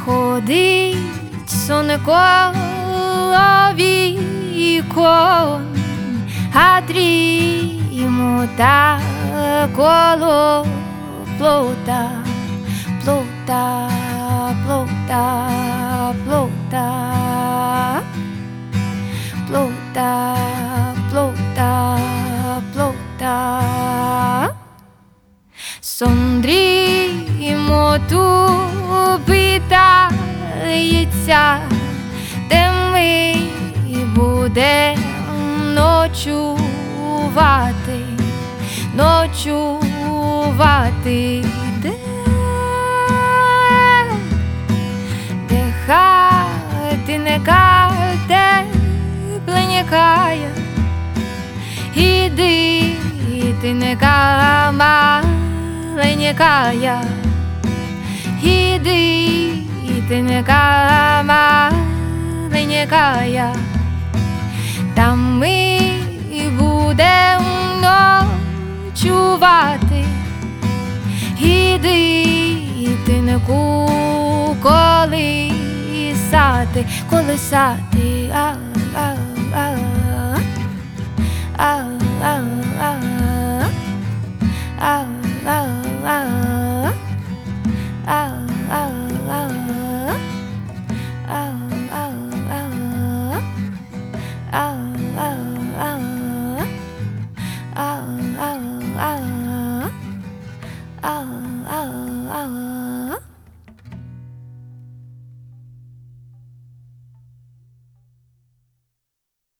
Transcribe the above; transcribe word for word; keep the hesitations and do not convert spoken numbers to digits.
ходить сонко вікон, а дрімота коло плота, плота, плота, плота, плота, плота, плота. Сон дрімоту питається, де ми будем ночувати, ночувати, де, де хатинка тепленькая, іди, тинка маленькая, іди, тинка маленькая, там ми будем ночувати, іди, тинку колисати, колисати, а